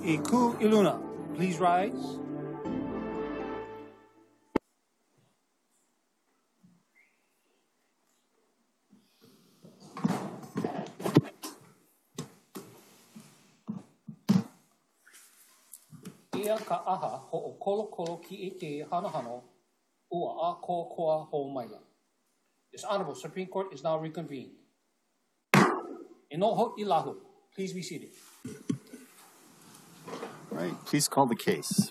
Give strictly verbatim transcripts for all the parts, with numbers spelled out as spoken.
Iku Iluna, please rise. Ia ka aha ho o kolo kolo ki e te hana hano ua a ko koa ho maila. This Honorable Supreme Court is now reconvened. Inoho ilahu, please be seated. All right, please call the case.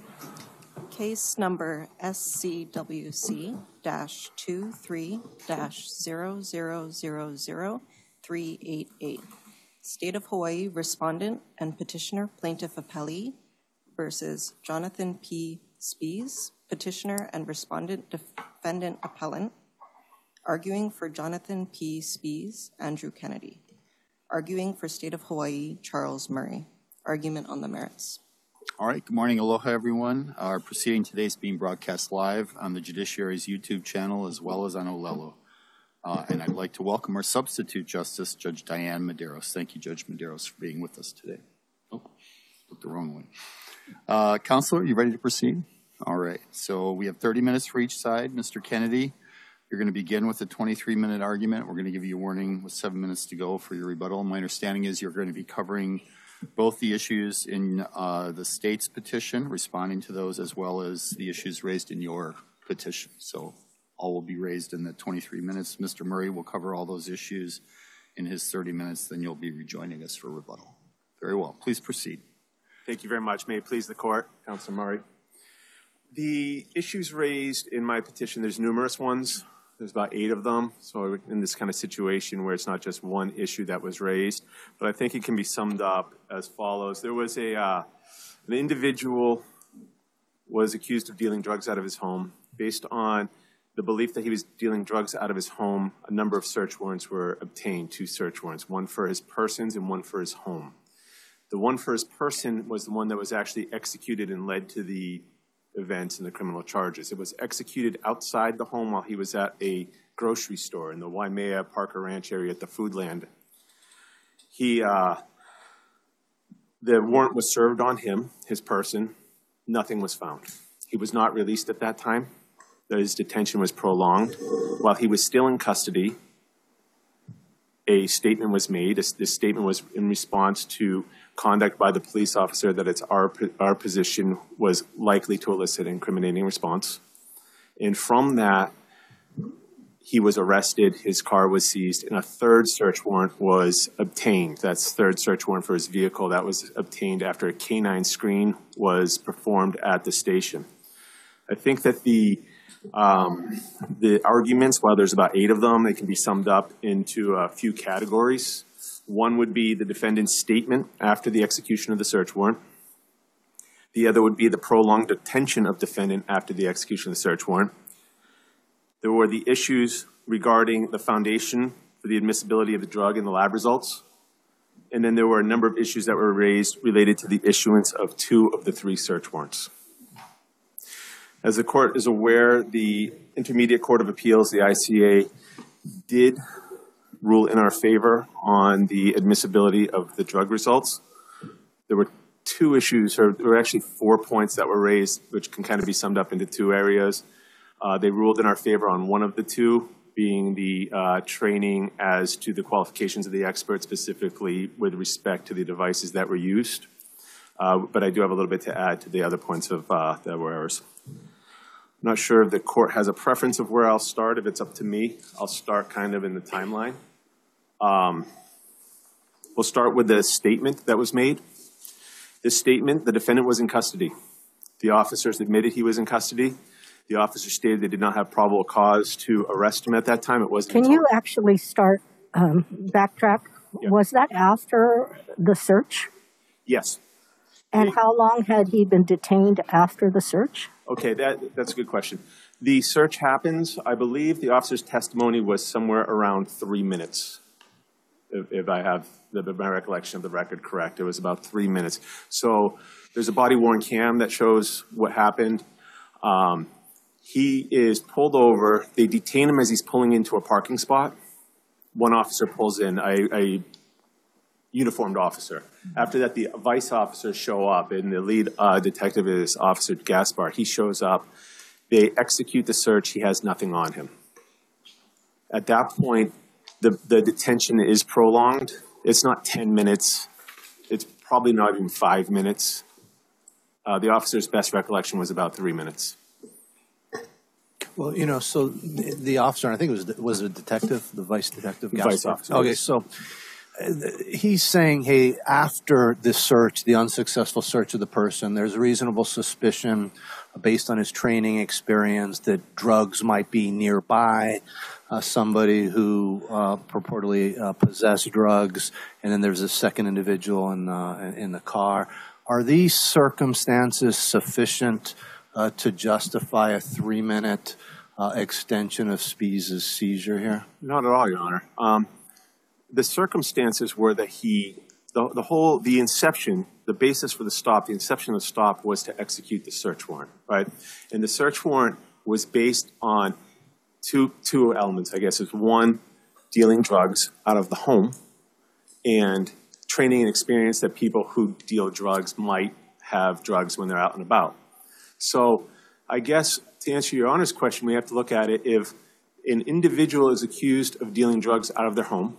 Case number S C W C dash two three dash zero zero zero zero three eight eight. State of Hawaii Respondent and Petitioner Plaintiff Appellee versus Jonathan P. Spees, Petitioner and Respondent Defendant Appellant, arguing for Jonathan P. Spees, Andrew Kennedy. Arguing for State of Hawaii, Charles Murray. Argument on the merits. All right, good morning, aloha everyone. Our proceeding today is being broadcast live on the Judiciary's YouTube channel as well as on Olelo. Uh, and I'd like to welcome our substitute justice, Judge Diane Medeiros. Thank you, Judge Medeiros, for being with us today. Oh, looked the wrong way. Uh, Counselor, are you ready to proceed? All right, so we have thirty minutes for each side. Mister Kennedy, you're going to begin with a twenty-three minute argument. We're going to give you a warning with seven minutes to go for your rebuttal. My understanding is you're going to be covering both the issues in uh, the state's petition, responding to those, as well as the issues raised in your petition. So all will be raised in the twenty-three minutes. Mister Murray will cover all those issues in his thirty minutes. Then you'll be rejoining us for rebuttal. Very well. Please proceed. Thank you very much. May it please the court, Councilor Murray. The issues raised in my petition, there's numerous ones. There's about eight of them. So in this kind of situation where it's not just one issue that was raised, but I think it can be summed up as follows. There was a, uh, an individual was accused of dealing drugs out of his home. Based on the belief that he was dealing drugs out of his home, a number of search warrants were obtained, two search warrants, one for his persons and one for his home. The one for his person was the one that was actually executed and led to the events and the criminal charges. It was executed outside the home while he was at a grocery store in the Waimea Parker Ranch area at the Foodland. He, uh, the warrant was served on him, his person. Nothing was found. He was not released at that time. His detention was prolonged. While he was still in custody, a statement was made. This, this statement was in response to conduct by the police officer that it's our, our position was likely to elicit incriminating response. And from that, he was arrested, his car was seized, and a third search warrant was obtained. That's third search warrant for his vehicle. That was obtained after a canine screen was performed at the station. I think that the Um, the arguments, while there's about eight of them, they can be summed up into a few categories. One would be the defendant's statement after the execution of the search warrant. The other would be the prolonged detention of defendant after the execution of the search warrant. There were the issues regarding the foundation for the admissibility of the drug in the lab results. And then there were a number of issues that were raised related to the issuance of two of the three search warrants. As the court is aware, the Intermediate Court of Appeals, the I C A, did rule in our favor on the admissibility of the drug results. There were two issues, or there were actually four points that were raised, which can kind of be summed up into two areas. Uh, they ruled in our favor on one of the two, being the uh, training as to the qualifications of the expert, specifically with respect to the devices that were used. Uh, but I do have a little bit to add to the other points of uh, that were ours. I'm not sure if the court has a preference of where I'll start. If it's up to me, I'll start kind of in the timeline. Um, we'll start with the statement that was made. This statement, the defendant was in custody. The officers admitted he was in custody. The officers stated they did not have probable cause to arrest him at that time. It wasn't. Can you actually start, um, backtrack? Yeah. Was that after the search? Yes. And how long had he been detained after the search? Okay, that, that's a good question. The search happens, I believe the officer's testimony was somewhere around three minutes, if, if I have the, my recollection of the record correct. It was about three minutes. So there's a body-worn cam that shows what happened. Um, he is pulled over. They detain him as he's pulling into a parking spot. One officer pulls in. I, I uniformed officer. After that, the vice officers show up, and the lead uh, detective is Officer Gaspar. He shows up. They execute the search. He has nothing on him. At that point, the, the detention is prolonged. It's not ten minutes. It's probably not even five minutes. Uh, the officer's best recollection was about three minutes. Well, you know, so the, the officer, I think it was was it a detective, the vice detective, The Gaspar? vice officer. Okay, so uh, he's saying, hey, after this search, the unsuccessful search of the person, there's reasonable suspicion based on his training experience that drugs might be nearby. Uh, somebody who uh, purportedly uh, possessed drugs, and then there's a second individual in uh, in the car. Are these circumstances sufficient uh, to justify a three-minute uh, extension of Spees' seizure here? Not at all, Your Honor. Um, the circumstances were that he, the, the whole, the inception, the basis for the stop, the inception of the stop was to execute the search warrant, right? And the search warrant was based on two, two elements, I guess. Is one, dealing drugs out of the home, and training and experience that people who deal drugs might have drugs when they're out and about. So I guess to answer Your Honor's question, we have to look at it if an individual is accused of dealing drugs out of their home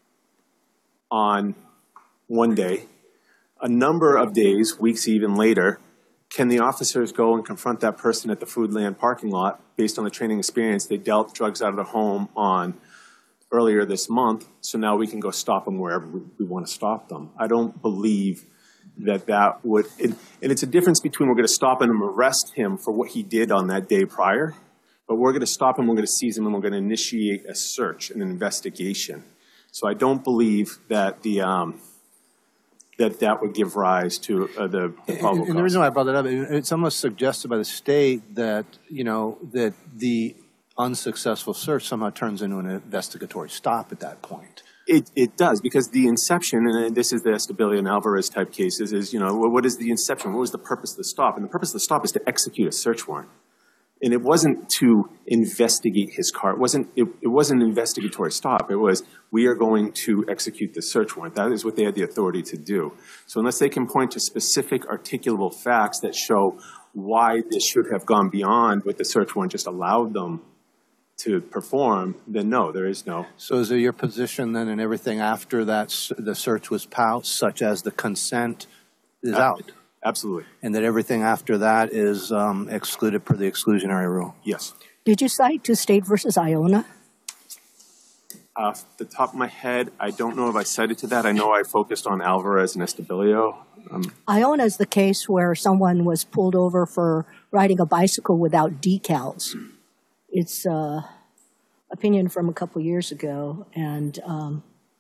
on one day, a number of days, weeks even later, can the officers go and confront that person at the Foodland parking lot based on the training experience? They dealt drugs out of their home on earlier this month, so now we can go stop them wherever we, we want to stop them. I don't believe that that would, and, and it's a difference between we're going to stop him and arrest him for what he did on that day prior, but we're going to stop him, we're going to seize him, and we're going to initiate a search and an investigation. So I don't believe that the um, that that would give rise to uh, the, the probable and, and the reason why I brought that up, it's almost suggested by the state that, you know, that the unsuccessful search somehow turns into an investigatory stop at that point. It, it does, because the inception, and this is the Estabilia and Alvarez type cases, is, you know, what is the inception? What was the purpose of the stop? And the purpose of the stop is to execute a search warrant. And it wasn't to investigate his car. It wasn't, it, it wasn't an investigatory stop. It was, we are going to execute the search warrant. That is what they had the authority to do. So unless they can point to specific articulable facts that show why this should have gone beyond what the search warrant just allowed them to perform, then no, there is no. So is it your position then, and everything after that, the search was passed, such as the consent, is Uh, out? Absolutely. And that everything after that is um, excluded per the exclusionary rule? Yes. Did you cite to State versus Iona? Off the top of my head, I don't know if I cited to that. I know I focused on Alvarez and Estabilio. Um, Iona is the case where someone was pulled over for riding a bicycle without decals. It's uh, opinion from a couple years ago, and um,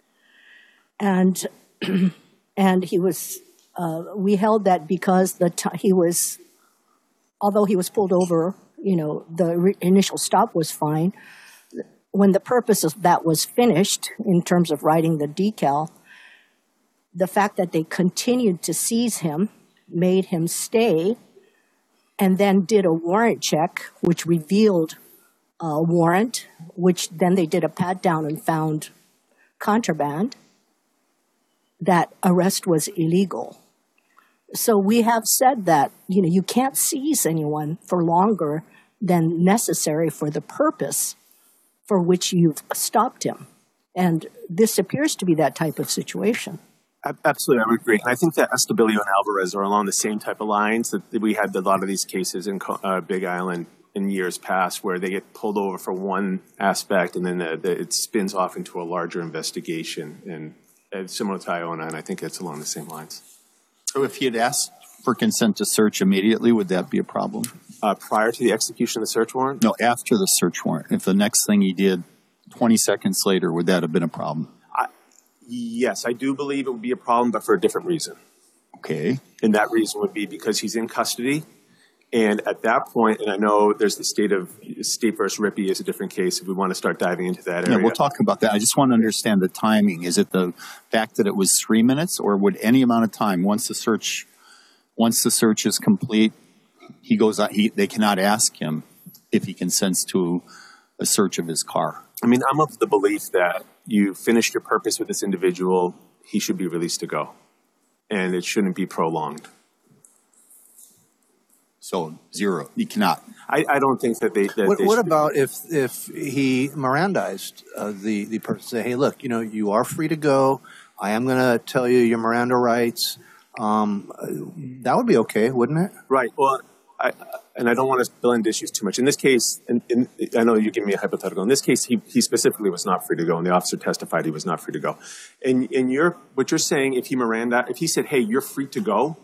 and and he was. Uh, we held that because the t- he was, although he was pulled over, you know, the re- initial stop was fine. When the purpose of that was finished, in terms of riding the decal, the fact that they continued to seize him made him stay, and then did a warrant check, which revealed a warrant, which then they did a pat down and found contraband. That arrest was illegal. So we have said that, you know, you can't seize anyone for longer than necessary for the purpose for which you've stopped him. And this appears to be that type of situation. Absolutely, I would agree. And I think that Estabilio and Alvarez are along the same type of lines that we had a lot of these cases in uh, Big Island in years past, where they get pulled over for one aspect and then the, the, it spins off into a larger investigation, and uh, similar to Iona, and I think it's along the same lines. So if he had asked for consent to search immediately, would that be a problem? Uh, prior to the execution of the search warrant? No, after the search warrant. If the next thing he did twenty seconds later, would that have been a problem? I, yes, I do believe it would be a problem, but for a different reason. Okay. And that reason would be because he's in custody. And at that point, and I know there's the state of State versus Rippey is a different case if we want to start diving into that area. Yeah, we'll talk about that. I just want to understand the timing. Is it the fact that it was three minutes, or would any amount of time once the search, once the search is complete, he goes on, he, they cannot ask him if he consents to a search of his car? I mean, I'm of the belief that you finished your purpose with this individual. he should be released to go, and it shouldn't be prolonged. So zero, you cannot. I, I don't think that they. That What, they what should- about if if he Mirandized uh, the the person? Say, hey, look, you know, you are free to go. I am going to tell you your Miranda rights. Um, that would be okay, wouldn't it? Right. Well, I, and I don't want to blend issues too much. In this case, and I know you give me a hypothetical. In this case, he, he specifically was not free to go, and the officer testified he was not free to go. And and you're what you're saying, if he Miranda, if he said, "Hey, you're free to go,"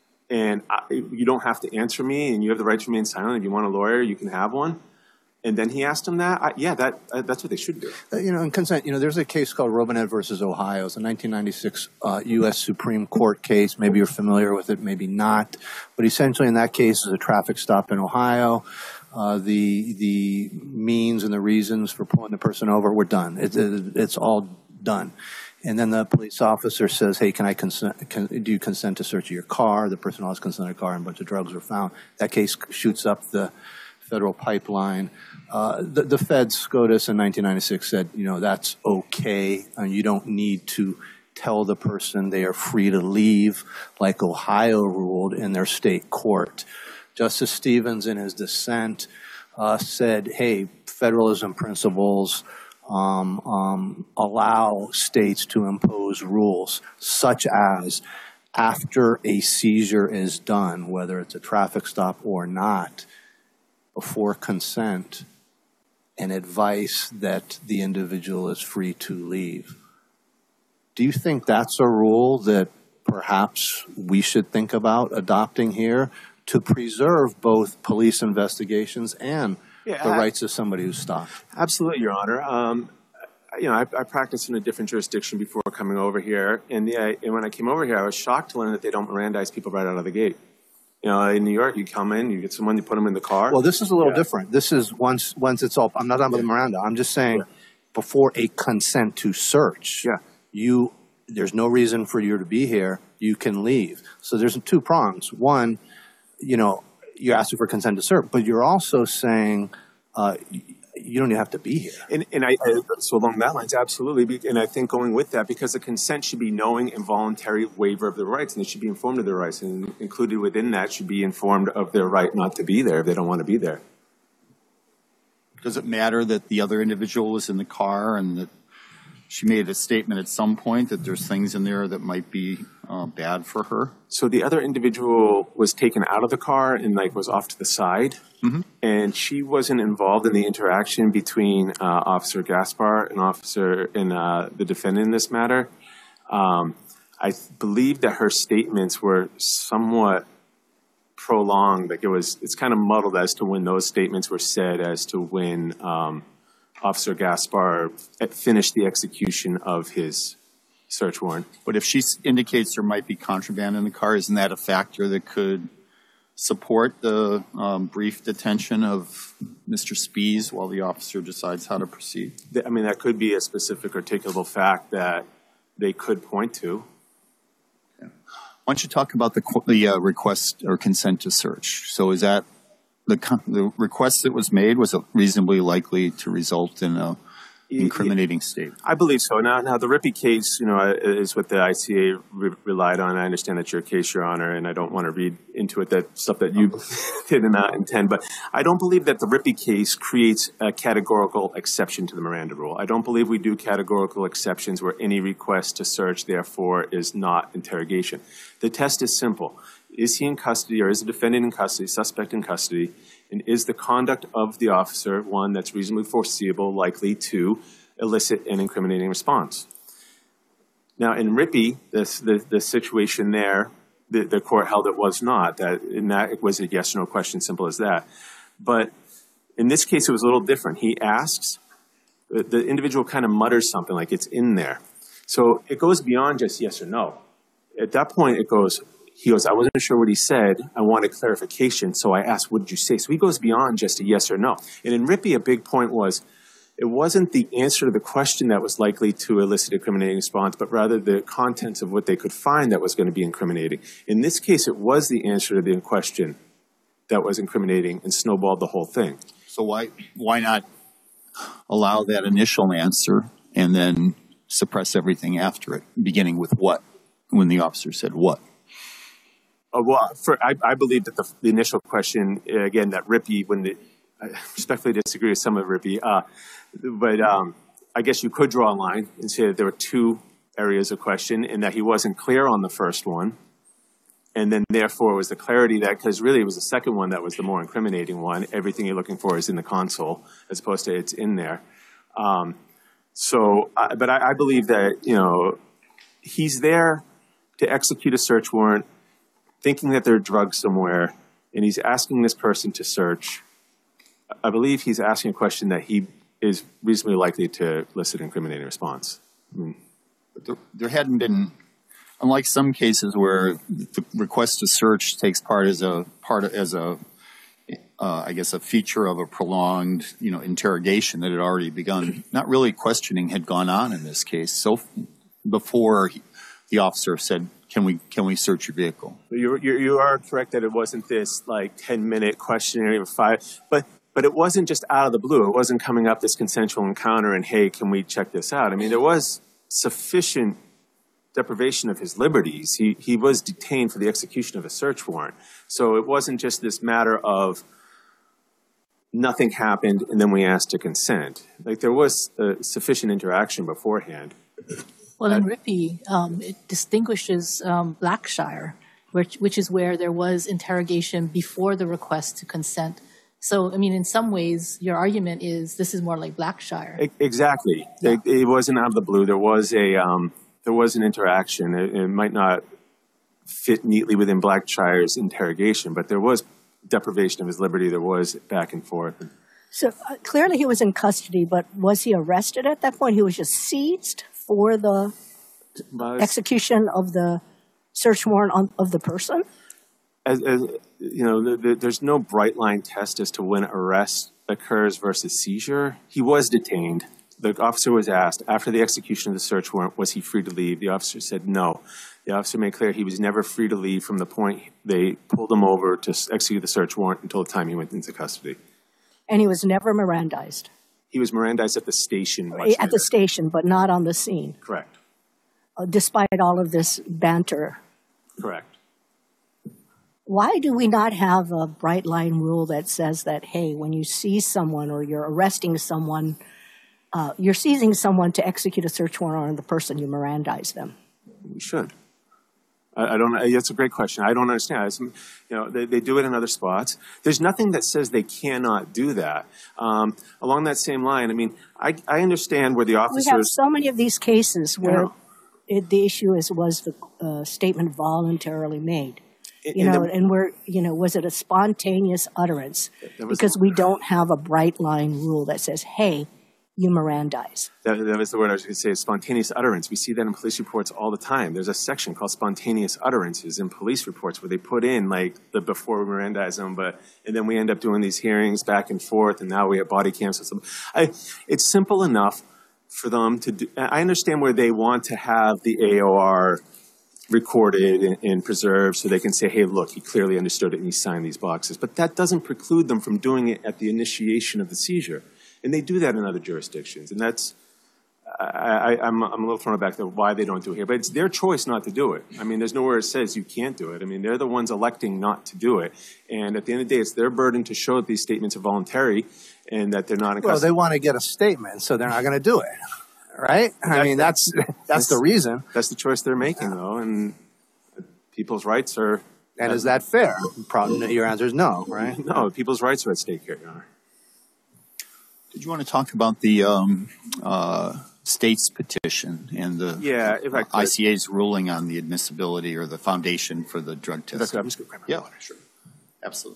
and I, you don't have to answer me, and you have the right to remain silent. If you want a lawyer, you can have one. And then he asked him that. I, yeah, that uh, that's what they should do. Uh, you know, in consent, you know, there's a case called Robinette versus Ohio. It's a nineteen ninety-six uh, U S Supreme Court case. Maybe you're familiar with it, maybe not. But essentially, in that case, it's a traffic stop in Ohio. Uh, the the means and the reasons for pulling the person over were done. It, it, it's all done. And then the police officer says, "Hey, can I consent? Can, do you consent to search your car?" The person always consented a car, and a bunch of drugs were found. That case shoots up the federal pipeline. Uh, the, the feds, SCOTUS in nineteen ninety-six said, you know, that's okay. And you don't need to tell the person they are free to leave like Ohio ruled in their state court. Justice Stevens in his dissent uh, said, hey, federalism principles um, um, allow states to impose rules such as after a seizure is done, whether it's a traffic stop or not, before consent, and advice that the individual is free to leave. Do you think that's a rule that perhaps we should think about adopting here to preserve both police investigations and Yeah, the I- rights of somebody who's stopped? Absolutely, Your Honor. Um, you know, I, I practiced in a different jurisdiction before coming over here, and, yeah, and when I came over here, I was shocked to learn that they don't Mirandize people right out of the gate. You know, in New York, you come in, you get someone, you put them in the car. Well, this is a little Yeah. different. This is once once it's all. I'm not talking about Miranda. I'm just saying Yeah. before a consent to search, Yeah. you there's no reason for you to be here. You can leave. So there's two prongs. One, you know, you're asking for consent to search, but you're also saying uh, you don't even have to be here. And, and I, I, so along that lines, absolutely. Be- And I think going with that, because the consent should be knowing and voluntary waiver of their rights, and they should be informed of their rights. And included within that should be informed of their right not to be there if they don't want to be there. Does it matter that the other individual was in the car and that she made a statement at some point that there's things in there that might be uh, bad for her? So the other individual was taken out of the car and like was off to the side, Mm-hmm. and she wasn't involved in the interaction between uh, Officer Gaspar and Officer and uh, the defendant in this matter. Um, I th- believe that her statements were somewhat prolonged. Like it was, it's kind of muddled as to when those statements were said, as to when um, Officer Gaspar finished the execution of his search warrant. But if she s- indicates there might be contraband in the car, isn't that a factor that could support the um, brief detention of Mister Spies while the officer decides how to proceed? Th- I mean, that could be a specific articulable fact that they could point to. Why don't you talk about the, qu- the uh, request or consent to search? So is that the, con- the request that was made, was it reasonably likely to result in a incriminating statement? I believe so. Now, now the Rippey case, you know, is what the I C A re- relied on. I understand that's your case, Your Honor, and I don't want to read into it that stuff that you did not intend. But I don't believe that the Rippey case creates a categorical exception to the Miranda rule. I don't believe we do categorical exceptions where any request to search, therefore, is not interrogation. The test is simple. Is he in custody, or is the defendant in custody, suspect in custody, and is the conduct of the officer one that's reasonably foreseeable, likely to elicit an incriminating response? Now, in Rippey, this, the, the situation there, the, the court held it was not. That in that it was a yes or no question, simple as that. But in this case, it was a little different. He asks, the, the individual kind of mutters something like it's in there. So it goes beyond just yes or no. At that point, it goes, he goes, I wasn't sure what he said. I wanted clarification. So I asked, what did you say? So he goes beyond just a yes or no. And in Rippey, a big point was, it wasn't the answer to the question that was likely to elicit a incriminating response, but rather the contents of what they could find that was going to be incriminating. In this case, it was the answer to the question that was incriminating and snowballed the whole thing. So why why not allow that initial answer and then suppress everything after it, beginning with what, when the officer said what? Uh, well, for, I, I believe that the, the initial question, uh, again, that Rippey, when the, I respectfully disagree with some of Rippey, uh, but um, I guess you could draw a line and say that there were two areas of question and that he wasn't clear on the first one. And then therefore it was the clarity that, because really it was the second one that was the more incriminating one. Everything you're looking for is in the console as opposed to it's in there. Um, so, uh, but I, I believe that, you know, he's there to execute a search warrant, thinking that there are drugs somewhere, and he's asking this person to search. I believe he's asking a question that he is reasonably likely to elicit an incriminating response. I mean, but there, there hadn't been, unlike some cases where the request to search takes part as a part of, as a, uh, I guess, a feature of a prolonged, you know, interrogation that had already begun. Not really questioning had gone on in this case. So before he, the officer said, "Can we can we search your vehicle?" You you you are correct that it wasn't this like ten minute questionnaire or five, but. But it wasn't just out of the blue. It wasn't coming up this consensual encounter and, hey, can we check this out? I mean, there was sufficient deprivation of his liberties. He, he was detained for the execution of a search warrant. So it wasn't just this matter of nothing happened and then we asked to consent. Like there was uh, sufficient interaction beforehand. Well, in Rippey, um, it distinguishes um, Blackshire, which, which is where there was interrogation before the request to consent. So, I mean, in some ways, your argument is this is more like Blackshire. Exactly. Yeah. It, it wasn't out of the blue. There was a um, there was an interaction. It, it might not fit neatly within Blackshire's interrogation, but there was deprivation of his liberty. There was back and forth. So uh, clearly he was in custody, but was he arrested at that point? He was just seized for the but execution of the search warrant on, of the person? As, as you know, the, the, there's no bright line test as to when arrest occurs versus seizure. He was detained. The officer was asked after the execution of the search warrant, was he free to leave? The officer said no. The officer made clear he was never free to leave from the point they pulled him over to execute the search warrant until the time he went into custody. And he was never Mirandized? He was Mirandized at the station. At later. The station, but not on the scene? Correct. Uh, despite all of this banter? Correct. Why do we not have a bright line rule that says that, hey, when you seize someone or you're arresting someone, uh, you're seizing someone to execute a search warrant on the person, you Mirandize them? We should. I, I don't know. That's a great question. I don't understand. It's, you know, they, they do it in other spots. There's nothing that says they cannot do that. Um, along that same line, I mean, I, I understand where the officers... We have so many of these cases where it, the issue is, was the uh, statement voluntarily made? You know, and we're, you know, was it a spontaneous utterance? Because we don't have a bright line rule that says, hey, you Mirandize. That, that was the word I was going to say, spontaneous utterance. We see that in police reports all the time. There's a section called spontaneous utterances in police reports where they put in, like, the before we Mirandize them, but, and then we end up doing these hearings back and forth, and now we have body cams and stuff. I, it's simple enough for them to do. I understand where they want to have the A O R recorded and, and preserved so they can say, hey, look, he clearly understood it and he signed these boxes. But that doesn't preclude them from doing it at the initiation of the seizure. And they do that in other jurisdictions. And that's, I, I, I'm, I'm a little thrown back to why they don't do it here. But it's their choice not to do it. I mean, there's nowhere it says you can't do it. I mean, they're the ones electing not to do it. And at the end of the day, it's their burden to show that these statements are voluntary and that they're not in custody. Well, they want to get a statement, so they're not going to do it. Right? I that's, mean, that's, that's that's the reason. That's the choice they're making, though, and people's rights are... And is that fair? Probably, your answer is no, right? No, people's rights are at stake here, Your Honor. Did you want to talk about the um, uh, state's petition and the yeah, if I could. I C A's ruling on the admissibility or the foundation for the drug test? If I could, I'm just going to grab my yeah, water. Sure. Absolutely.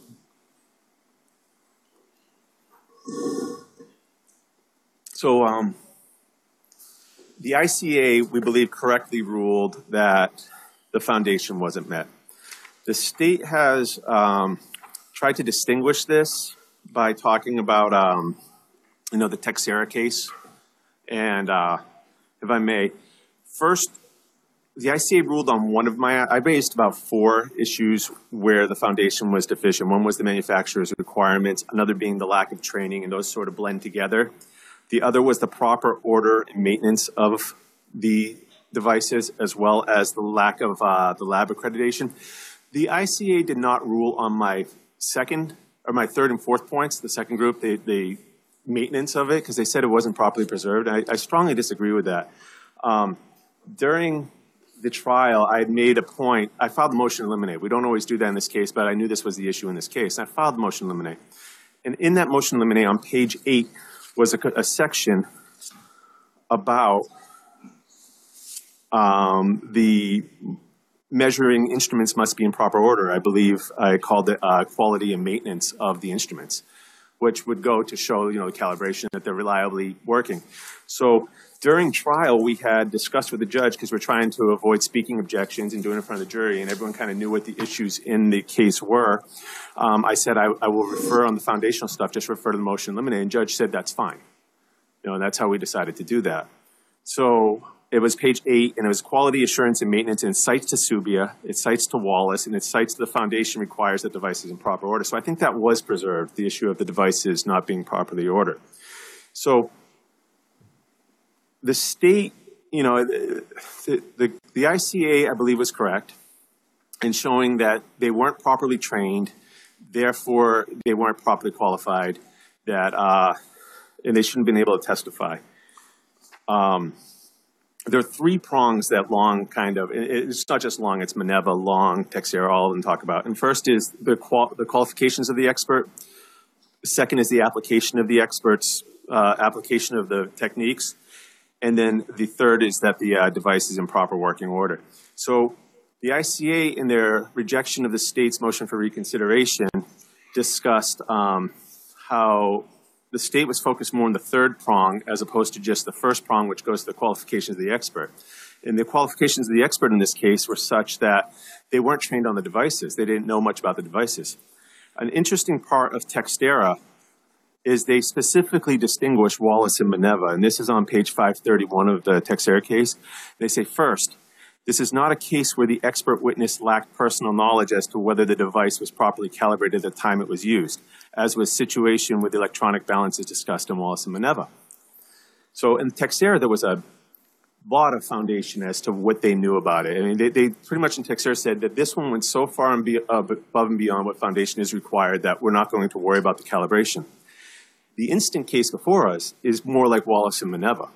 So, um... the I C A, we believe, correctly ruled that the foundation wasn't met. The state has um, tried to distinguish this by talking about, um, you know, the Texera case. And uh, if I may, first, the I C A ruled on one of my, I raised about four issues where the foundation was deficient. One was the manufacturer's requirements, another being the lack of training, and those sort of blend together. The other was the proper order and maintenance of the devices as well as the lack of uh, the lab accreditation. The I C A did not rule on my second or my third and fourth points, the second group, the, the maintenance of it, because they said it wasn't properly preserved. I, I strongly disagree with that. Um, during the trial, I had made a point. I filed the motion to eliminate. We don't always do that in this case, but I knew this was the issue in this case. I filed the motion to eliminate. And in that motion to eliminate, on page eight, was a, a section about um, the measuring instruments must be in proper order. I believe I called it uh, quality and maintenance of the instruments, which would go to show, you know, the calibration that they're reliably working. So during trial, we had discussed with the judge, because we're trying to avoid speaking objections and doing it in front of the jury, and everyone kind of knew what the issues in the case were. Um, I said, I, I will refer on the foundational stuff, just refer to the motion to eliminate, and the judge said that's fine. You know, and that's how we decided to do that. So it was page eight, and it was quality assurance and maintenance, and it cites to Subia, it cites to Wallace, and it cites to the foundation requires that devices in proper order. So I think that was preserved, the issue of the devices not being properly ordered. So the state, you know, the, the, the I C A, I believe, was correct in showing that they weren't properly trained, therefore they weren't properly qualified, that, uh, and they shouldn't have been able to testify. Um, There are three prongs that Long kind of, it's not just Long, it's Mineva, Long, Texera, all of them talk about. And first is the, qual the qualifications of the expert. The second is the application of the expert's uh, application of the techniques. And then the third is that the uh, device is in proper working order. So the I C A, in their rejection of the state's motion for reconsideration, discussed um, how the state was focused more on the third prong as opposed to just the first prong, which goes to the qualifications of the expert. And the qualifications of the expert in this case were such that they weren't trained on the devices. They didn't know much about the devices. An interesting part of Texera is they specifically distinguish Wallace and Mineva, and this is on page five thirty-one of the Texera case. They say, first, this is not a case where the expert witness lacked personal knowledge as to whether the device was properly calibrated at the time it was used, as was the situation with the electronic balances discussed in Wallace and Mineva. So in Texera, there was a lot of foundation as to what they knew about it. I mean, they, they pretty much in Texera said that this one went so far and be, uh, above and beyond what foundation is required that we're not going to worry about the calibration. The instant case before us is more like Wallace and Mineva.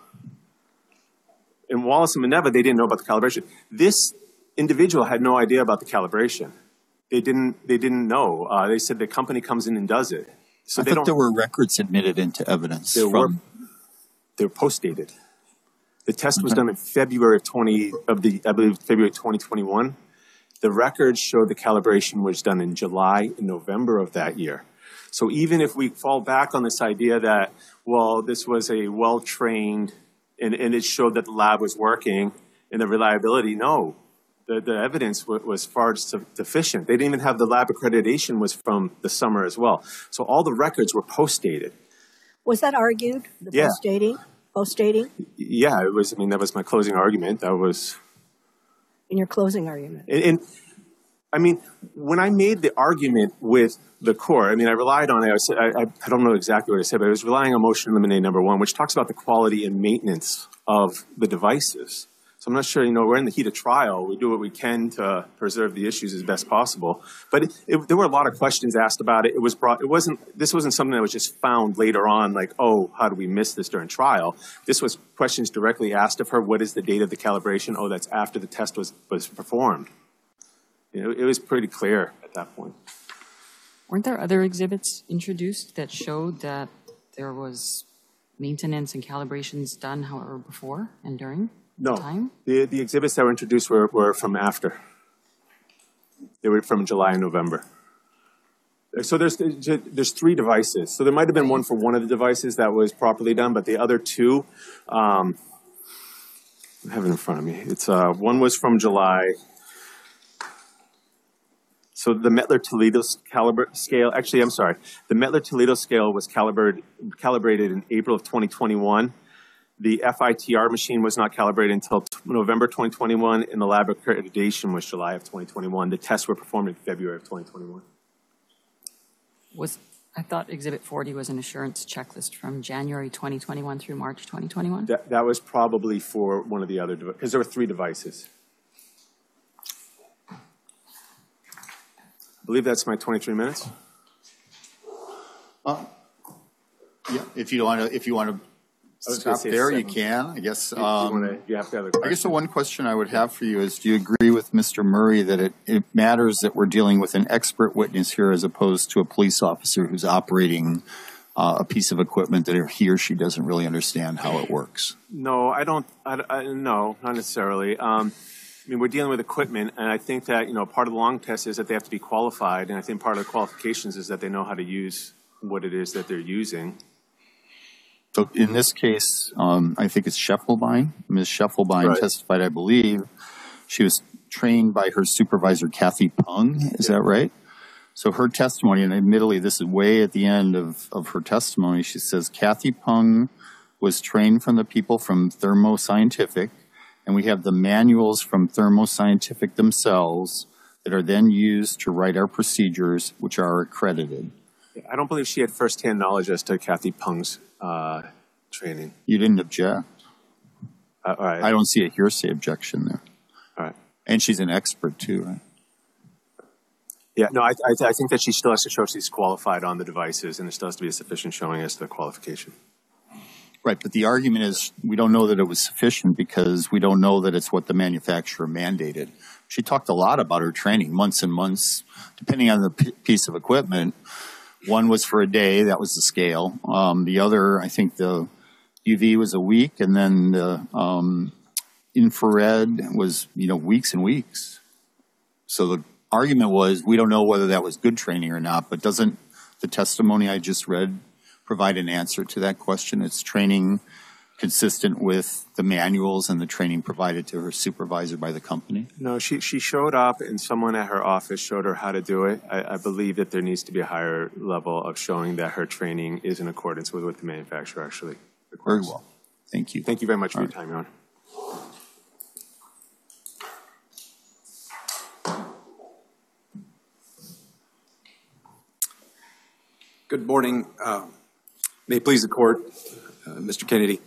In Wallace and Mineva, they didn't know about the calibration. This individual had no idea about the calibration. They didn't, they didn't know. Uh, they said the company comes in and does it. So I they thought don't, there were records admitted into evidence. There from... were. They were post-dated. The test was done in February of twenty of the I believe February twenty twenty-one. The records showed the calibration was done in July and November of that year. So even if we fall back on this idea that, well, this was a well-trained and, and it showed that the lab was working and the reliability, no. The, the evidence w was far deficient. They didn't even have the lab accreditation was from the summer as well. So all the records were post-dated. Was that argued, the Yeah. post-dating? Post-dating? Yeah, it was, I mean, that was my closing argument. That was... In your closing argument? And, and I mean, when I made the argument with the court, I mean, I relied on it. I, was, I, I don't know exactly what I said, but I was relying on motion to eliminate number one, which talks about the quality and maintenance of the devices. So I'm not sure, you know, we're in the heat of trial. We do what we can to preserve the issues as best possible. But it, it, there were a lot of questions asked about it. It was brought, it wasn't, this wasn't something that was just found later on, like, oh, how did we miss this during trial? This was questions directly asked of her. What is the date of the calibration? Oh, that's after the test was, was performed. You know, it was pretty clear at that point. Weren't there other exhibits introduced that showed that there was maintenance and calibrations done, however, before and during? No, time? the, the exhibits that were introduced were, were from after. They were from July and November. So there's, there's three devices. So there might have been one for one of the devices that was properly done, but the other two, um, I have it in front of me. It's, uh, one was from July. So the Mettler-Toledo caliber scale, actually, I'm sorry. The Mettler-Toledo scale was calibrated, calibrated in April of twenty twenty-one. The F I T R machine was not calibrated until November twenty twenty-one, and the lab accreditation was July of twenty twenty-one. The tests were performed in February of twenty twenty-one. Was I thought Exhibit forty was an assurance checklist from January twenty twenty-one through March twenty twenty-one. That, that was probably for one of the other, because there were three devices. I believe that's my twenty-three minutes. Uh, yeah, if you want to, if you want to was gonna stop say there, you seven. can. I guess. You- you Um, wanna- you have to have a I guess question. the one question I would have for you is: do you agree with Mister Murray that it, it matters that we're dealing with an expert witness here as opposed to a police officer who's operating uh, a piece of equipment that he or she doesn't really understand how it works? No, I don't. I, I, no, not necessarily. Um, I mean, we're dealing with equipment, and I think that, you know, part of the long test is that they have to be qualified, and I think part of the qualifications is that they know how to use what it is that they're using. So in this case, um, I think it's Scheffelbein. Miz Scheffelbein Right. testified, I believe. She was trained by her supervisor, Kathy Pung. Is that right? So her testimony, and admittedly, this is way at the end of, of her testimony. She says, Kathy Pung was trained from the people from Thermo Scientific, and we have the manuals from Thermo Scientific themselves that are then used to write our procedures, which are accredited. I don't believe she had firsthand knowledge as to Kathy Pung's uh, training. You didn't object. Uh, all right. I don't see a hearsay objection there. All right. And she's an expert too, right? Yeah, no, I, I, I think that she still has to show she's qualified on the devices, and there still has to be a sufficient showing as to the qualification. Right, but the argument is we don't know that it was sufficient because we don't know that it's what the manufacturer mandated. She talked a lot about her training, months and months, depending on the p- piece of equipment. One was for a day, that was the scale. Um, the other, I think the U V was a week, and then the um, infrared was, you know, weeks and weeks. So the argument was we don't know whether that was good training or not, but doesn't the testimony I just read provide an answer to that question? It's training consistent with the manuals and the training provided to her supervisor by the company? No, she, she showed up, and someone at her office showed her how to do it. I, I believe that there needs to be a higher level of showing that her training is in accordance with what the manufacturer actually requires. Very well. Thank you. Thank you very much for All your time, Your Honor. Good morning. Uh, may it please the court, uh, Mister Kennedy.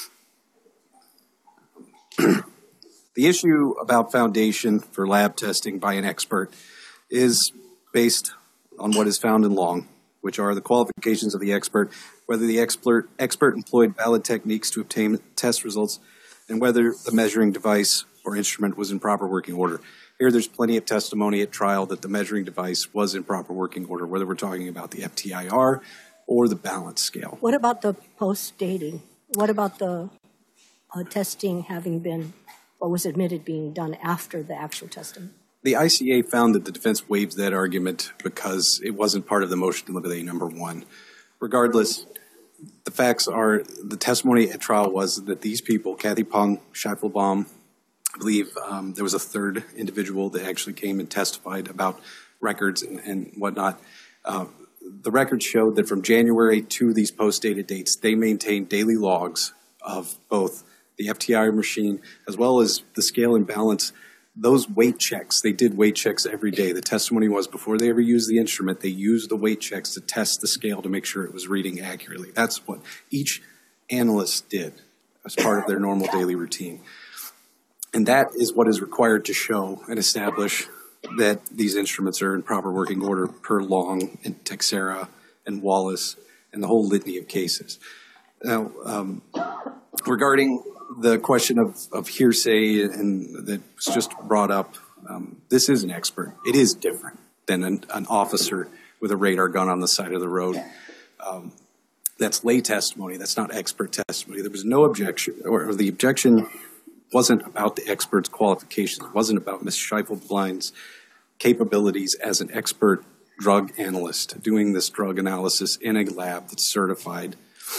The issue about foundation for lab testing by an expert is based on what is found in Long, which are the qualifications of the expert, whether the expert, expert employed valid techniques to obtain test results, and whether the measuring device or instrument was in proper working order. Here, there's plenty of testimony at trial that the measuring device was in proper working order, whether we're talking about the F T I R or the balance scale. What about the post-dating? What about the uh, testing having been, what was admitted being done after the actual testing? The I C A found that the defense waived that argument because it wasn't part of the motion to eliminate number one. Regardless, the facts are, the testimony at trial was that these people, Kathy Pung, Scheffelbaum, I believe um, there was a third individual that actually came and testified about records and, and whatnot. Uh, the records showed that from January to these post-dated dates, they maintained daily logs of both the F T I R machine as well as the scale and balance. Those weight checks, they did weight checks every day. The testimony was before they ever used the instrument, they used the weight checks to test the scale to make sure it was reading accurately. That's what each analyst did as part of their normal daily routine. And that is what is required to show and establish that these instruments are in proper working order per Long and Texera and Wallace and the whole litany of cases. Now, um, regarding the question of, of hearsay and that was just brought up, um, this is an expert. It is different than an, an officer with a radar gun on the side of the road. Um, that's lay testimony. That's not expert testimony. There was no objection, or, or the objection wasn't about the expert's qualifications. It wasn't about Miz Scheffelbein's capabilities as an expert drug analyst doing this drug analysis in a lab that's certified.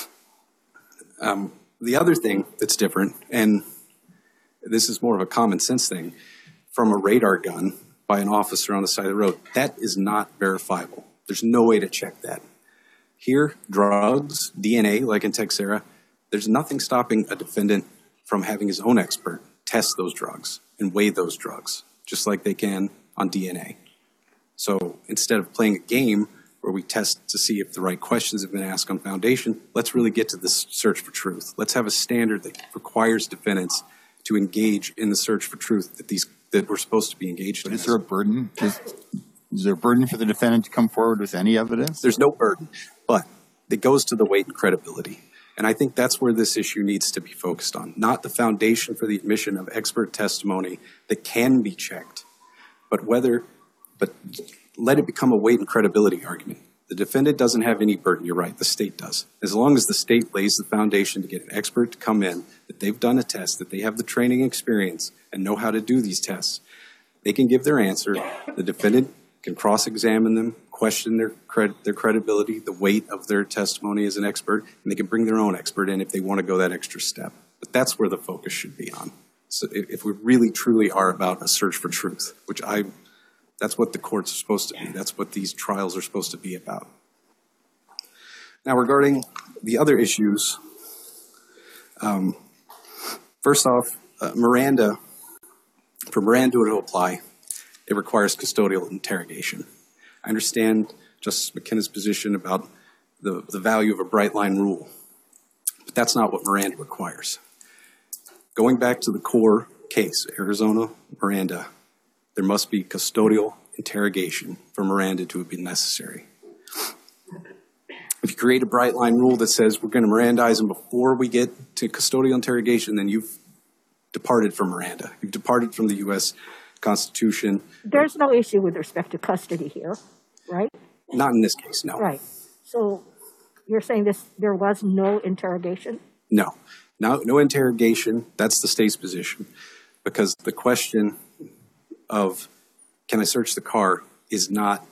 Um, the other thing that's different, and this is more of a common sense thing, from a radar gun by an officer on the side of the road, that is not verifiable. There's no way to check that. Here, drugs, D N A, like in Texera, there's nothing stopping a defendant from having his own expert test those drugs and weigh those drugs, just like they can on D N A. So instead of playing a game where we test to see if the right questions have been asked on foundation. Let's really get to this search for truth. Let's have a standard that requires defendants to engage in the search for truth that these that we're supposed to be engaged But in. is there a burden? Is, is there a burden for the defendant to come forward with any evidence? There's no burden, but it goes to the weight and credibility. And I think that's where this issue needs to be focused on, not the foundation for the admission of expert testimony that can be checked, but whether, but let it become a weight and credibility argument. The defendant doesn't have any burden. You're right. The state does. As long as the state lays the foundation to get an expert to come in, that they've done a test, that they have the training experience and know how to do these tests, they can give their answer. The defendant can cross-examine them, question their cred- their credibility, the weight of their testimony as an expert, and they can bring their own expert in if they want to go that extra step. But that's where the focus should be on. So if, if we really truly are about a search for truth, which I That's what the courts are supposed to be. That's what these trials are supposed to be about. Now, regarding the other issues, um, first off, uh, Miranda, for Miranda to apply, it requires custodial interrogation. I understand Justice McKenna's position about the, the value of a bright line rule, but that's not what Miranda requires. Going back to the core case, Arizona, Miranda, there must be custodial interrogation for Miranda to have been necessary. If you create a bright line rule that says we're going to Mirandize them before we get to custodial interrogation, then you've departed from Miranda. You've departed from the U S Constitution. There's no issue with respect to custody here, right? Not in this case, no. Right. So you're saying this there was no interrogation? No. No, no interrogation. That's the state's position. Because the question of can I search the car is not,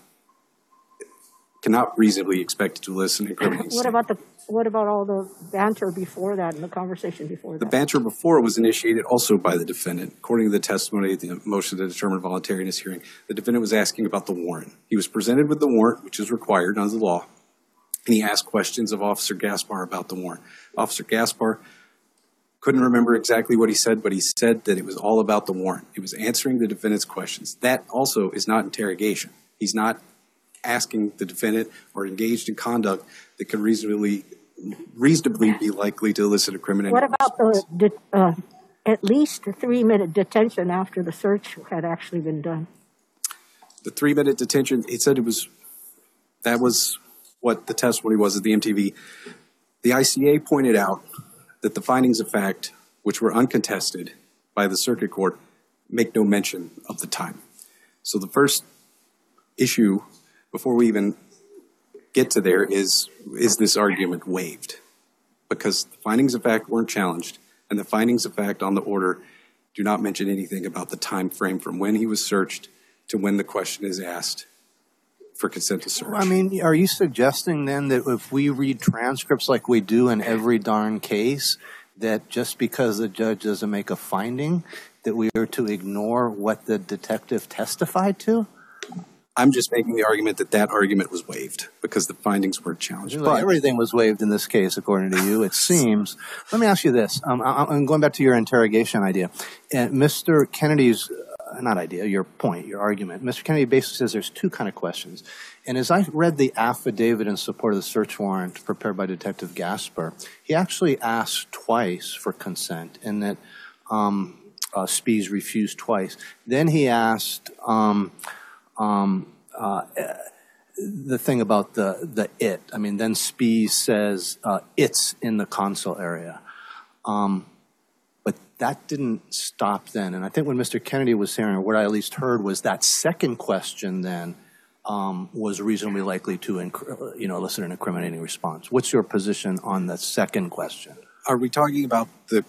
cannot reasonably expect to listen to incriminating What about the, what about all the banter before that and the conversation before that? The banter before was initiated also by the defendant. According to the testimony at the motion to determine voluntariness hearing, the defendant was asking about the warrant. He was presented with the warrant, which is required under the law, and he asked questions of Officer Gaspar about the warrant. Officer Gaspar couldn't remember exactly what he said, but he said that it was all about the warrant. He was answering the defendant's questions. That also is not interrogation. He's not asking the defendant or engaged in conduct that could reasonably reasonably be likely to elicit a criminal. What about the, the uh, at least a three-minute detention after the search had actually been done? The three-minute detention, he said it was, that was what the testimony was at the M T V. The I C A pointed out that the findings of fact, which were uncontested by the circuit court, make no mention of the time. So the first issue, before we even get to there, is, is this argument waived? Because the findings of fact weren't challenged, and the findings of fact on the order do not mention anything about the time frame from when he was searched to when the question is asked for consent to search. I mean, are you suggesting then that if we read transcripts like we do in every darn case, that just because the judge doesn't make a finding, that we are to ignore what the detective testified to? I'm just making the argument that that argument was waived because the findings weren't challenged. Well, everything was waived in this case, according to you, it seems. Let me ask you this. Um, I, I'm going back to your interrogation idea. And Mister Kennedy's, uh, not idea, your point, your argument. Mister Kennedy basically says there's two kind of questions. And as I read the affidavit in support of the search warrant prepared by Detective Gaspar, he actually asked twice for consent, and that um, uh, Spies refused twice. Then he asked... Um, Um, uh, the thing about the, the it, I mean, then Spies says uh, it's in the console area. Um, but that didn't stop then. And I think what Mister Kennedy was saying, or what I at least heard, was that second question then um, was reasonably likely to, inc- you know, elicit an incriminating response. What's your position on the second question? Are we talking about the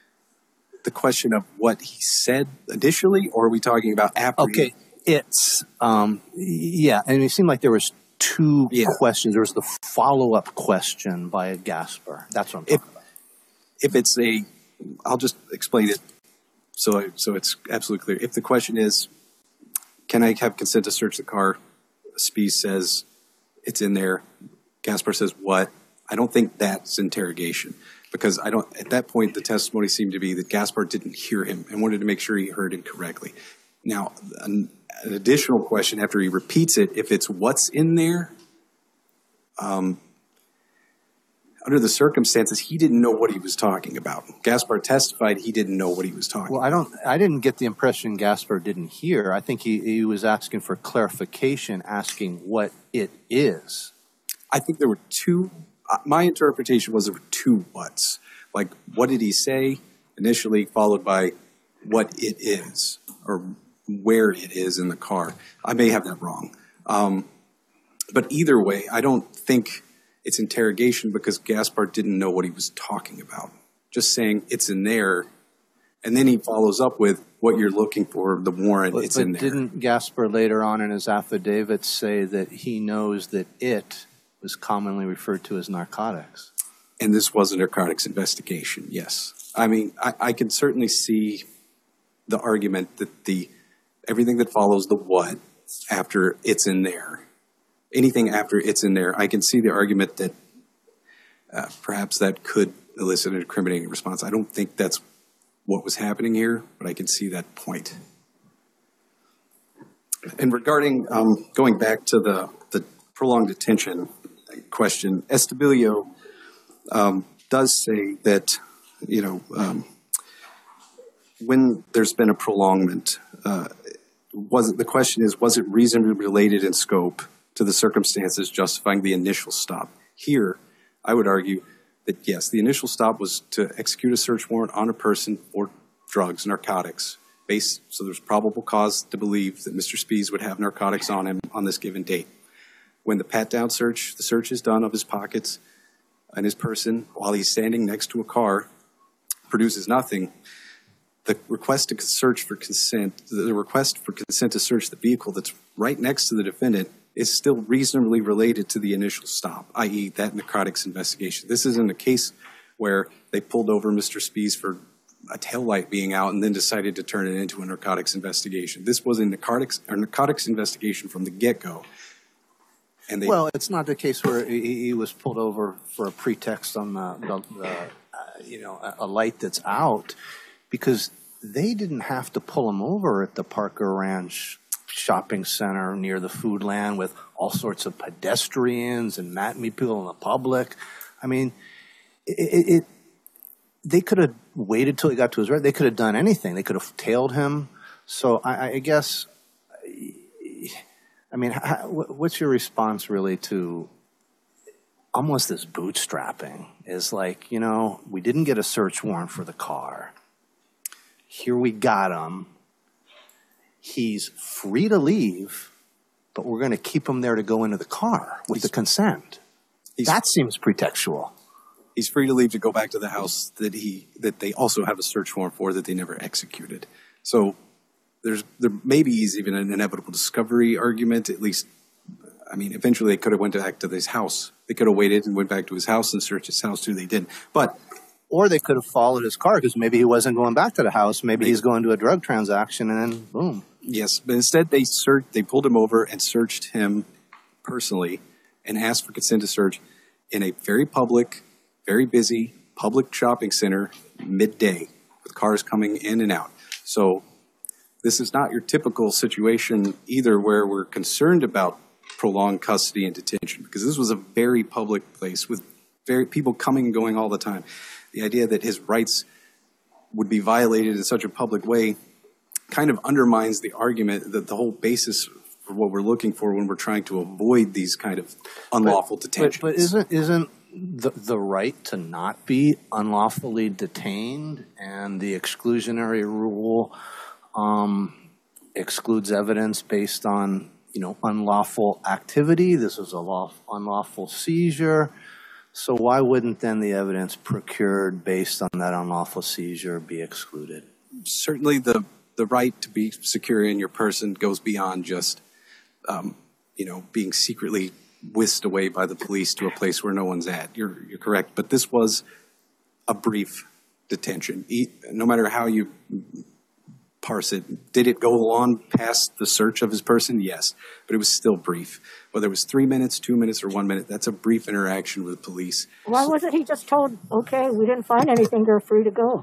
the question of what he said initially, or are we talking about after? Okay. He- It's, um, yeah, and it seemed like there was two yeah. questions. There was the follow-up question by Gaspar. That's what I'm talking if, about. If it's a, I'll just explain it so I, so it's absolutely clear. If the question is, can I have consent to search the car? Spies says it's in there. Gaspar says what? I don't think that's interrogation because I don't. At that point, the testimony seemed to be that Gaspar didn't hear him and wanted to make sure he heard him correctly. Now, an, an additional question after he repeats it, if it's what's in there, um, under the circumstances, he didn't know what he was talking about. Gaspar testified he didn't know what he was talking Well, about. I don't. I didn't get the impression Gaspar didn't hear. I think he, he was asking for clarification, asking what it is. I think there were two. Uh, my interpretation was there were two whats. Like, what did he say initially, followed by what it is, or where it is in the car. I may have that wrong. Um, but either way, I don't think it's interrogation because Gaspar didn't know what he was talking about. Just saying it's in there, and then he follows up with what you're looking for, the warrant, But, it's but in there. didn't Gaspar later on in his affidavit say that he knows that it was commonly referred to as narcotics? And this was a narcotics investigation, yes. I mean, I, I can certainly see the argument that the everything that follows the what after it's in there, anything after it's in there, I can see the argument that uh, perhaps that could elicit an incriminating response. I don't think that's what was happening here, but I can see that point. And regarding um, going back to the, the prolonged detention question, Estabilio um, does say that, you know, um, when there's been a prolongment, uh, was it, the question is, was it reasonably related in scope to the circumstances justifying the initial stop? Here, I would argue that yes, the initial stop was to execute a search warrant on a person for drugs, narcotics, based, so there's probable cause to believe that Mister Spies would have narcotics on him on this given date. When the pat-down search, the search is done of his pockets and his person while he's standing next to a car, produces nothing. The request to search for consent, the request for consent to search the vehicle that's right next to the defendant is still reasonably related to the initial stop, that is that narcotics investigation. This isn't a case where they pulled over Mister Spies for a taillight being out and then decided to turn it into a narcotics investigation. This was a narcotics, a narcotics investigation from the get-go. And they, Well, it's not the case where he, he was pulled over for a pretext on the, the, the uh, you know, a, a light that's out, because they didn't have to pull him over at the Parker Ranch shopping center near the Foodland with all sorts of pedestrians and matinee people in the public. I mean, it, it, it they could have waited till he got to his right. They could have done anything. They could have tailed him. So I, I guess, I mean, how, what's your response really to almost this bootstrapping? Is like, you know, we didn't get a search warrant for the car. Here we got him. He's free to leave, but we're going to keep him there to go into the car with the consent. That seems pretextual. He's free to leave to go back to the house that he that they also have a search warrant for that they never executed. So there's there maybe is even an inevitable discovery argument. At least, I mean, eventually they could have went back to his house. They could have waited and went back to his house and searched his house too. They didn't. But or they could have followed his car because maybe he wasn't going back to the house. Maybe he's going to a drug transaction, and then boom. Yes, but instead they searched. They pulled him over and searched him personally and asked for consent to search in a very public, very busy public shopping center midday with cars coming in and out. So this is not your typical situation either where we're concerned about prolonged custody and detention, because this was a very public place with very people coming and going all the time. The idea that his rights would be violated in such a public way kind of undermines the argument that the whole basis for what we're looking for when we're trying to avoid these kind of unlawful but, detentions. But, but isn't isn't the the right to not be unlawfully detained and the exclusionary rule um, excludes evidence based on, you know, unlawful activity? This is a law, unlawful seizure. So why wouldn't then the evidence procured based on that unlawful seizure be excluded? Certainly the, the right to be secure in your person goes beyond just, um, you know, being secretly whisked away by the police to a place where no one's at. You're, you're correct. But this was a brief detention. No matter how you parse it, did it go on past the search of his person? Yes, but it was still brief. Whether it was three minutes, two minutes, or one minute, that's a brief interaction with the police. Why wasn't he just told, okay, we didn't find anything, you're free to go?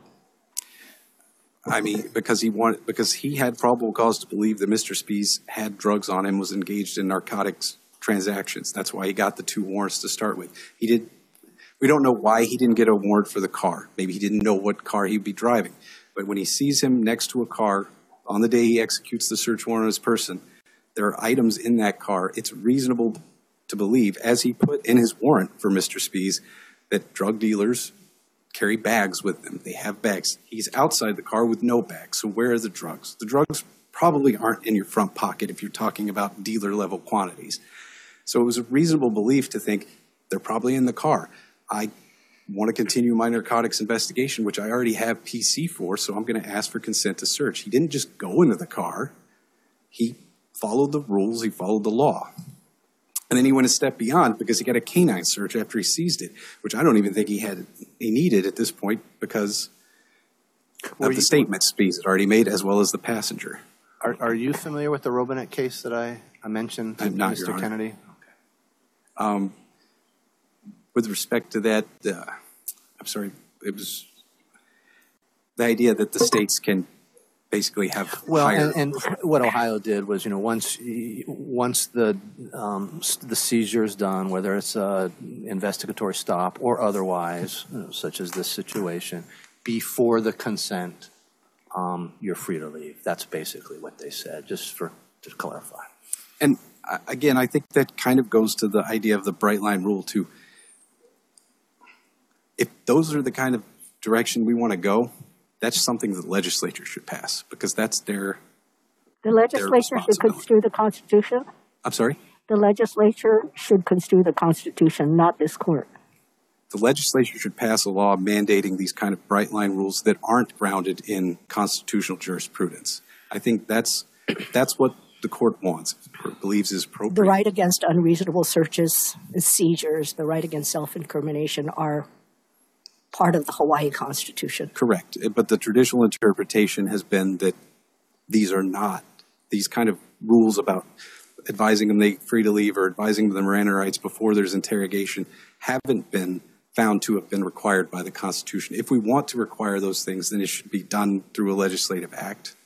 I mean, because he wanted, because he had probable cause to believe that Mister Spies had drugs on him, was engaged in narcotics transactions. That's why he got the two warrants to start with. He did. We don't know why he didn't get a warrant for the car. Maybe he didn't know what car he'd be driving. But when he sees him next to a car on the day he executes the search warrant on his person, there are items in that car. It's reasonable to believe, as he put in his warrant for Mister Spies, that drug dealers carry bags with them. They have bags. He's outside the car with no bag. So where are the drugs? The drugs probably aren't in your front pocket if you're talking about dealer-level quantities. So it was a reasonable belief to think they're probably in the car. I want to continue my narcotics investigation, which I already have P C for, so I'm going to ask for consent to search. He didn't just go into the car. He followed the rules. He followed the law. And then he went a step beyond because he got a canine search after he seized it, which I don't even think he had he needed at this point because Were of you- the statements Spies had already made, as well as the passenger. Are, are you familiar with the Robinette case that I, I mentioned to I'm not, Mister Your Honor. Kennedy? Um, with respect to that, uh, I'm sorry, it was the idea that the states can basically have Well, higher. and, and what Ohio did was, you know, once once the um, s- the seizure is done, whether it's a investigatory stop or otherwise, you know, such as this situation, before the consent, um, you're free to leave. That's basically what they said, just for to clarify. And uh, again, I think that kind of goes to the idea of the bright line rule too. If those are the kind of direction we want to go, that's something the legislature should pass because that's their. The legislature should responsibility. construe the Constitution. I'm sorry? The legislature should construe the Constitution, not this court. The legislature should pass a law mandating these kind of bright line rules that aren't grounded in constitutional jurisprudence. I think that's that's what the court wants, or believes is appropriate. The right against unreasonable searches, seizures, the right against self-incrimination are part of the Hawaii Constitution. Correct. But the traditional interpretation has been that these are not, these kind of rules about advising them they free to leave or advising them the Miranda rights before there's interrogation haven't been found to have been required by the Constitution. If we want to require those things, then it should be done through a legislative act.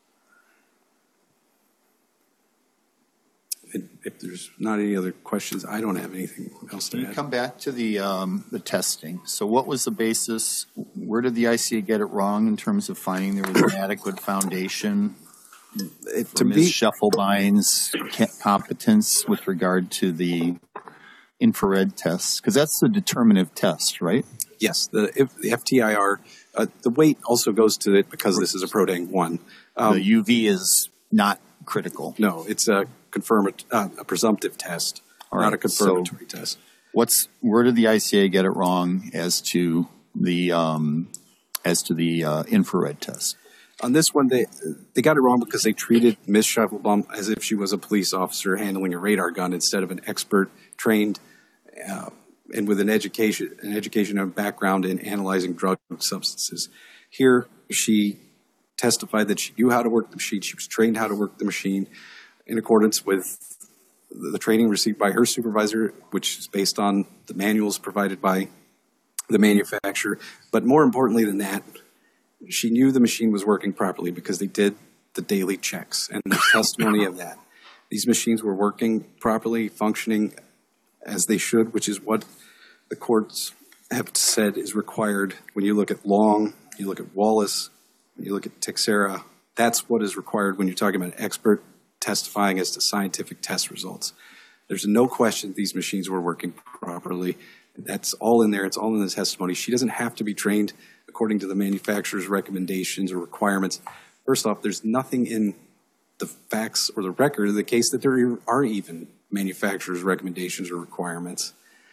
And if there's not any other questions, I don't have anything else Can to you add. come back to the um, the testing? So what was the basis? Where did the I C A get it wrong in terms of finding there was an adequate foundation It, for to Miz me, Scheffelbein's ca- competence with regard to the infrared tests? Because that's the determinative test, right? yes, the, if, the F T I R, uh, the weight also goes to it because this is a Prodang one. Um, the U V is not critical. No, it's a confirm uh, a presumptive test, All not right, a confirmatory test. What's where did the I C A get it wrong as to the um, as to the uh, infrared test? On this one, they they got it wrong because they treated Miz Scheffelbaum as if she was a police officer handling a radar gun instead of an expert trained uh, and with an education an education and background in analyzing drug substances. Here, she testified that she knew how to work the machine. She was trained how to work the machine in accordance with the training received by her supervisor, which is based on the manuals provided by the manufacturer. But more importantly than that, she knew the machine was working properly because they did the daily checks and the testimony of that. These machines were working properly, functioning as they should, which is what the courts have said is required when you look at Long, you look at Wallace, when you look at Texera. That's what is required when you're talking about an expert testifying as to scientific test results. There's no question these machines were working properly. That's all in there. It's all in the testimony. She doesn't have to be trained according to the manufacturer's recommendations or requirements. First off, there's nothing in the facts or the record of the case that there are even manufacturer's recommendations or requirements.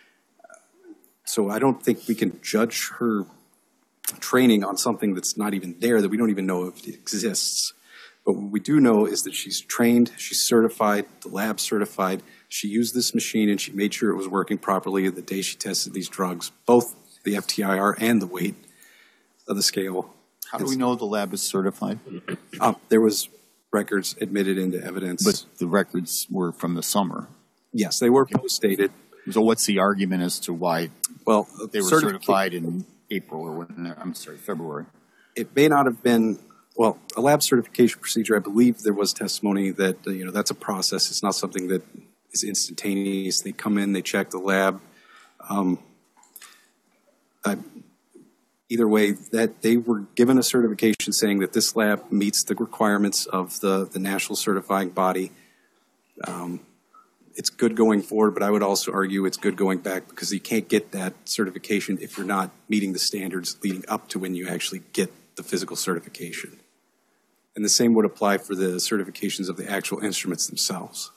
So I don't think we can judge her training on something that's not even there, that we don't even know if it exists. But what we do know is that she's trained, she's certified, the lab's certified. She used this machine and she made sure it was working properly the day she tested these drugs, both the F T I R and the weight of the scale. How do we know the lab is certified? Uh, there was records admitted into evidence. But the records were from the summer. Yes, they were post-dated. So what's the argument as to why Well, they were certifica- certified in April or when? I'm sorry, February? It may not have been, well, a lab certification procedure, I believe there was testimony that, uh, you know, that's a process. It's not something that is instantaneous. They come in, they check the lab. Um, I, either way, that they were given a certification saying that this lab meets the requirements of the, the national certifying body. Um, it's good going forward, but I would also argue it's good going back because you can't get that certification if you're not meeting the standards leading up to when you actually get the physical certification. And the same would apply for the certifications of the actual instruments themselves.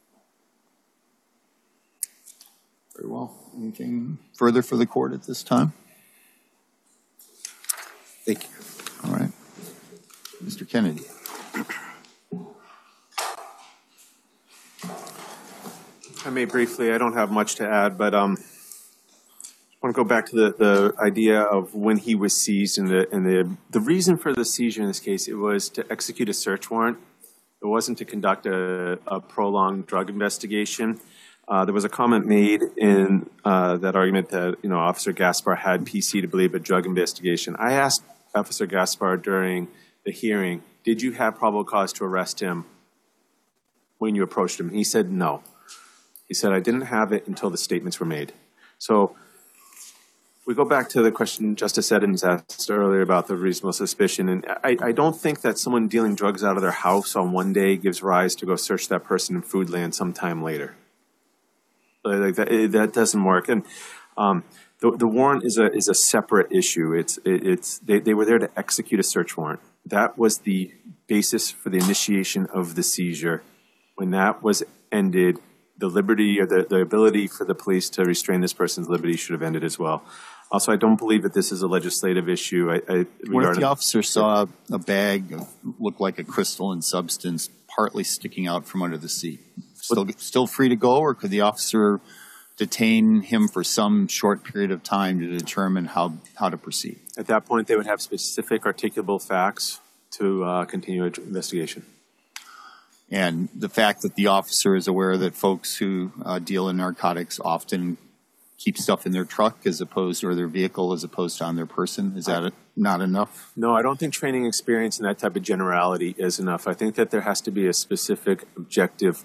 Very well. Anything further for the court at this time? Thank you. All right. Mister Kennedy. I may briefly, I don't have much to add, but um, I want to go back to the, the idea of when he was seized and the, and the, the reason for the seizure in this case, it was to execute a search warrant. It wasn't to conduct a, a prolonged drug investigation. Uh, there was a comment made in uh, that argument that, you know, Officer Gaspar had P C to believe a drug investigation. I asked Officer Gaspar during the hearing, did you have probable cause to arrest him when you approached him? He said no. He said, I didn't have it until the statements were made. So we go back to the question Justice Edens asked earlier about the reasonable suspicion. And I, I don't think that someone dealing drugs out of their house on one day gives rise to go search that person in Foodland sometime later. Like that, it, that doesn't work. And um, the, the warrant is a is a separate issue. It's it, it's they, they were there to execute a search warrant. That was the basis for the initiation of the seizure. When that was ended, the liberty or the, the ability for the police to restrain this person's liberty should have ended as well. Also, I don't believe that this is a legislative issue. I, I, what if the officer saw a bag of, looked like a crystalline substance partly sticking out from under the seat? Still, still free to go, or could the officer detain him for some short period of time to determine how, how to proceed? At that point, they would have specific articulable facts to uh, continue an investigation. And the fact that the officer is aware that folks who uh, deal in narcotics often keep stuff in their truck as opposed, or their vehicle as opposed to on their person, is that not enough? No, I don't think training experience and that type of generality is enough. I think that there has to be a specific objective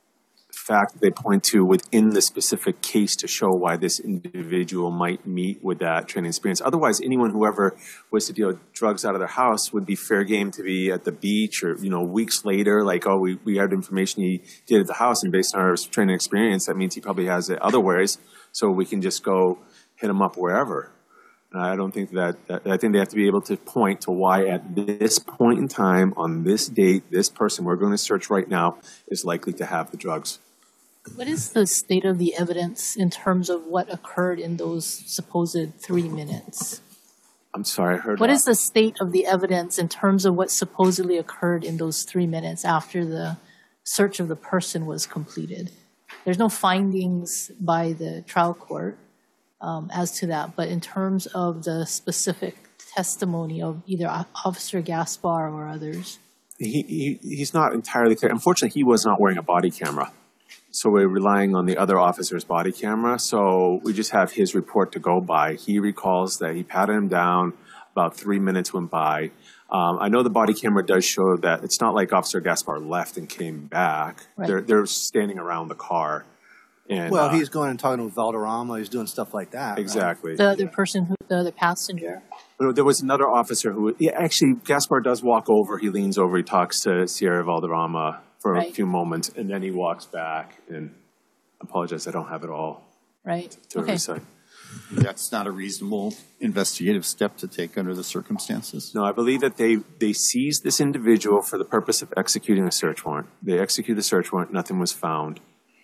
fact that they point to within the specific case to show why this individual might meet with that training experience. Otherwise, anyone who ever was to deal with drugs out of their house would be fair game to be at the beach or, you know, weeks later, like, oh, we, we had information he did at the house, and based on our training experience, that means he probably has it otherwise, so we can just go hit him up wherever. And I don't think that, that, I think they have to be able to point to why at this point in time, on this date, this person we're going to search right now is likely to have the drugs. What is the state of the evidence in terms of what occurred in those supposed three minutes? I'm sorry, I heard What that. is the state of the evidence in terms of what supposedly occurred in those three minutes after the search of the person was completed? There's no findings by the trial court um, as to that, but in terms of the specific testimony of either Officer Gaspar or others. He, he He's not entirely clear. Unfortunately, he was not wearing a body camera. So we're relying on the other officer's body camera. So we just have his report to go by. He recalls that he patted him down. About three minutes went by. Um, I know the body camera does show that it's not like Officer Gaspar left and came back. Right. They're they're standing around the car. And, Well, uh, he's going and talking with Valderrama. He's doing stuff like that. right? exactly. The other person, who, the other passenger. But there was another officer who, yeah, actually, Gaspar does walk over. He leans over. He talks to Sierra Valderrama for Right. a few moments, and then he walks back. And I apologize, I don't have it all Right. to Okay. recite. That's not a reasonable investigative step to take under the circumstances. No, I believe that they, they seized this individual for the purpose of executing a search warrant. They executed the search warrant. Nothing was found.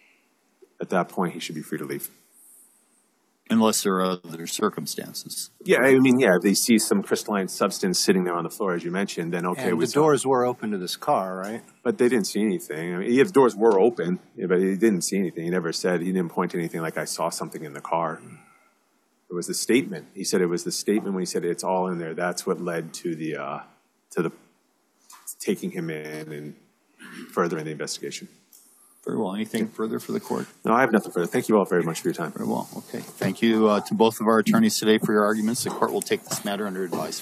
At that point, he should be free to leave. Unless there are other circumstances. Yeah, I mean, yeah, if they see some crystalline substance sitting there on the floor, as you mentioned, then okay. And we the saw- doors were open to this car, right? But they didn't see anything. I mean, yeah, the doors were open, yeah, but he didn't see anything. He never said, he didn't point to anything like, I saw something in the car. It was the statement. He said it was the statement when he said it's all in there. That's what led to the, uh, to the taking him in and furthering the investigation. Very well. Anything further for the court? No, I have nothing further. Thank you all very much for your time. Very well. Okay. Thank you uh, to both of our attorneys today for your arguments. The court will take this matter under advisement.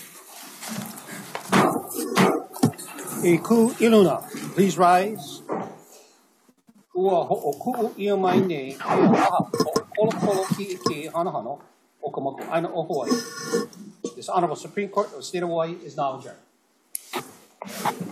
Iku Iluna, please rise. ua ho'o ku'u ia mai nei e aha o kolokolo ki ike hanahano o ka moku aina o Hawaii. This Honorable Supreme Court of the State of Hawaii is now adjourned.